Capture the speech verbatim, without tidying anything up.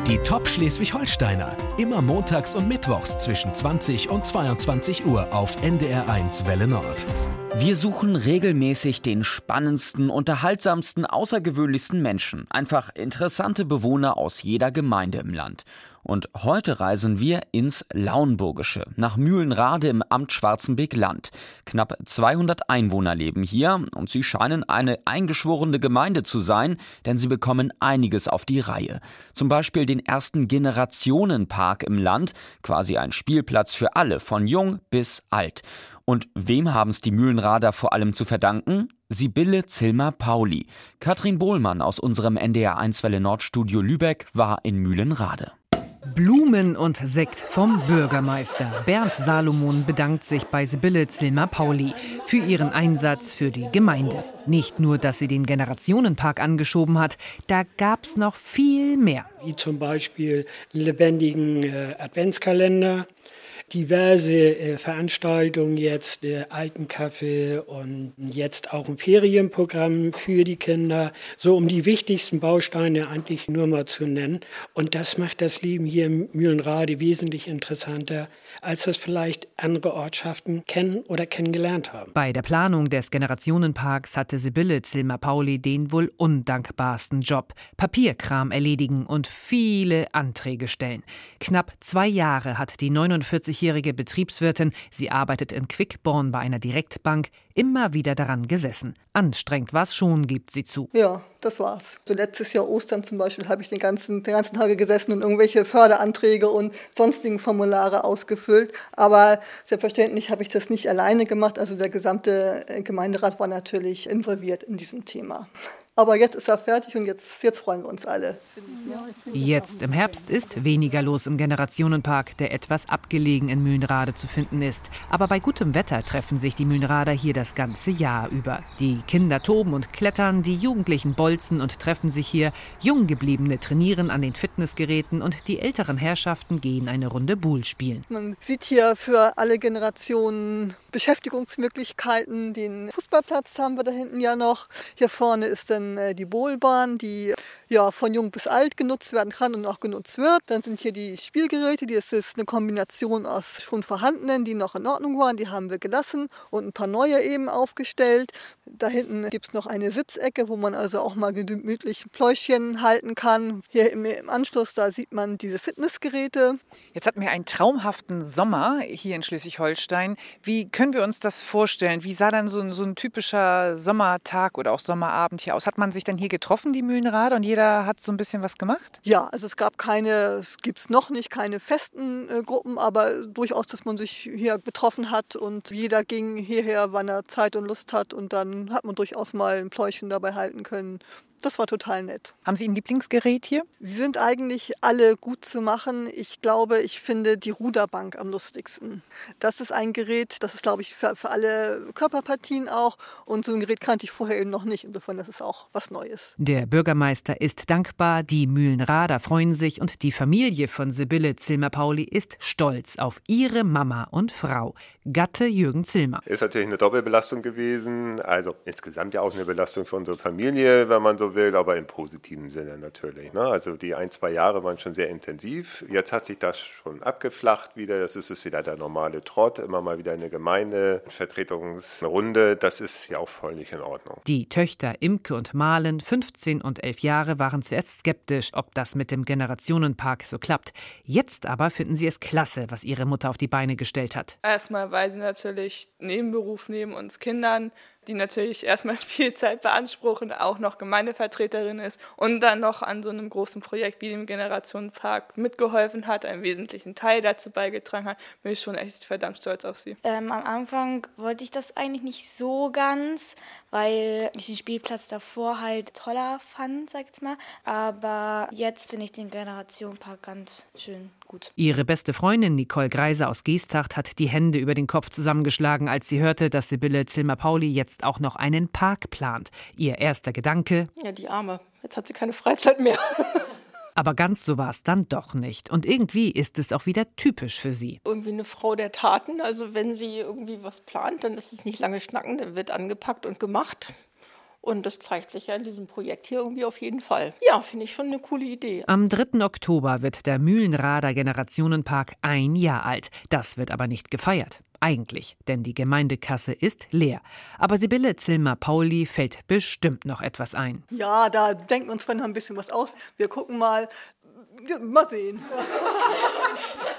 Die Top Schleswig-Holsteiner. Immer montags und mittwochs zwischen zwanzig und zweiundzwanzig Uhr auf N D R eins Welle Nord. Wir suchen regelmäßig den spannendsten, unterhaltsamsten, außergewöhnlichsten Menschen. Einfach interessante Bewohner aus jeder Gemeinde im Land. Und heute reisen wir ins Lauenburgische, nach Mühlenrade im Amt Schwarzenberg-Land. Knapp zweihundert Einwohner leben hier und sie scheinen eine eingeschworene Gemeinde zu sein, denn sie bekommen einiges auf die Reihe. Zum Beispiel den ersten Generationenpark im Land, quasi ein Spielplatz für alle, von jung bis alt. Und wem haben es die Mühlenrader vor allem zu verdanken? Sibylle Zillmer-Pauli. Katrin Bohlmann aus unserem N D R eins Welle Nord Studio Lübeck war in Mühlenrade. Blumen und Sekt vom Bürgermeister. Bernd Salomon bedankt sich bei Sibylle Zillmer-Pauli für ihren Einsatz für die Gemeinde. Nicht nur, dass sie den Generationenpark angeschoben hat, da gab's noch viel mehr. Wie zum Beispiel einen lebendigen äh, Adventskalender, diverse äh, Veranstaltungen jetzt, äh, Altenkaffee und jetzt auch ein Ferienprogramm für die Kinder, so um die wichtigsten Bausteine eigentlich nur mal zu nennen. Und das macht das Leben hier im Mühlenrade wesentlich interessanter, als das vielleicht andere Ortschaften kennen oder kennengelernt haben. Bei der Planung des Generationenparks hatte Sibylle Zillmer-Pauli den wohl undankbarsten Job. Papierkram erledigen und viele Anträge stellen. Knapp zwei Jahre hat die neunundvierzigjährige Betriebswirtin, sie arbeitet in Quickborn bei einer Direktbank, immer wieder daran gesessen. Anstrengend war es schon, gibt sie zu. Ja, das war's. So letztes Jahr Ostern zum Beispiel habe ich den ganzen, den ganzen Tag gesessen und irgendwelche Förderanträge und sonstigen Formulare ausgefüllt. Aber selbstverständlich habe ich das nicht alleine gemacht. Also der gesamte Gemeinderat war natürlich involviert in diesem Thema. Aber jetzt ist er fertig und jetzt, jetzt freuen wir uns alle. Jetzt im Herbst ist weniger los im Generationenpark, der etwas abgelegen in Mühlenrade zu finden ist. Aber bei gutem Wetter treffen sich die Mühlenrader hier das ganze Jahr über. Die Kinder toben und klettern, die Jugendlichen bolzen und treffen sich hier. Junggebliebene trainieren an den Fitnessgeräten und die älteren Herrschaften gehen eine Runde Buhl spielen. Man sieht hier für alle Generationen Beschäftigungsmöglichkeiten. Den Fußballplatz haben wir da hinten ja noch. Hier vorne ist dann die Bohlbahn, die ja von jung bis alt genutzt werden kann und auch genutzt wird. Dann sind hier die Spielgeräte, das ist eine Kombination aus schon vorhandenen, die noch in Ordnung waren, die haben wir gelassen und ein paar neue eben aufgestellt. Da hinten gibt es noch eine Sitzecke, wo man also auch mal gemütlich ein Pläuschchen halten kann. Hier im, im Anschluss, da sieht man diese Fitnessgeräte. Jetzt hatten wir einen traumhaften Sommer hier in Schleswig-Holstein. Wie können wir uns das vorstellen? Wie sah dann so ein, so ein typischer Sommertag oder auch Sommerabend hier aus? Hat man sich dann hier getroffen, die Mühlenrader, und jeder hat so ein bisschen was gemacht? Ja, also es gab keine, es gibt es noch nicht, keine festen äh, Gruppen, aber durchaus, dass man sich hier getroffen hat und jeder ging hierher, wann er Zeit und Lust hat, und dann hat man durchaus mal ein Pläuschchen dabei halten können. Das war total nett. Haben Sie ein Lieblingsgerät hier? Sie sind eigentlich alle gut zu machen. Ich glaube, ich finde die Ruderbank am lustigsten. Das ist ein Gerät, das ist, glaube ich, für, für alle Körperpartien auch. Und so ein Gerät kannte ich vorher eben noch nicht. Insofern, das ist auch was Neues. Der Bürgermeister ist dankbar, die Mühlenrader freuen sich und die Familie von Sibylle Zillmer-Pauli ist stolz auf ihre Mama und Frau, Gatte Jürgen Zillmer. Ist natürlich eine Doppelbelastung gewesen. Also insgesamt ja auch eine Belastung für unsere Familie, wenn man so will, aber im positiven Sinne natürlich. Ne? Also die ein, zwei Jahre waren schon sehr intensiv. Jetzt hat sich das schon abgeflacht wieder. Das ist es wieder der normale Trott. Immer mal wieder eine Gemeindevertretungsrunde. Das ist ja auch völlig in Ordnung. Die Töchter Imke und Malen, fünfzehn und elf Jahre, waren zuerst skeptisch, ob das mit dem Generationenpark so klappt. Jetzt aber finden sie es klasse, was ihre Mutter auf die Beine gestellt hat. Erstmal, weil sie natürlich Nebenberuf neben uns Kindern, die natürlich erstmal viel Zeit beanspruchen, auch noch Gemeindevertreterin ist und dann noch an so einem großen Projekt wie dem Generationenpark mitgeholfen hat, einen wesentlichen Teil dazu beigetragen hat, bin ich schon echt verdammt stolz auf sie. Ähm, am Anfang wollte ich das eigentlich nicht so ganz, weil ich den Spielplatz davor halt toller fand, sag ich jetzt mal. Aber jetzt finde ich den Generationenpark ganz schön gut. Ihre beste Freundin Nicole Greiser aus Geesthacht hat die Hände über den Kopf zusammengeschlagen, als sie hörte, dass Sibylle Zillmer-Pauli jetzt auch noch einen Park plant. Ihr erster Gedanke: Ja, die Arme, jetzt hat sie keine Freizeit mehr. Aber ganz so war es dann doch nicht. Und irgendwie ist es auch wieder typisch für sie. Irgendwie eine Frau der Taten. Also wenn sie irgendwie was plant, dann ist es nicht lange schnacken, dann wird angepackt und gemacht. Und das zeigt sich ja in diesem Projekt hier irgendwie auf jeden Fall. Ja, finde ich schon eine coole Idee. Am dritten Oktober wird der Mühlenrader Generationenpark ein Jahr alt. Das wird aber nicht gefeiert. Eigentlich, denn die Gemeindekasse ist leer. Aber Sibylle Zillmer-Pauli fällt bestimmt noch etwas ein. Ja, da denken wir uns vorhin noch ein bisschen was aus. Wir gucken mal. Ja, mal sehen.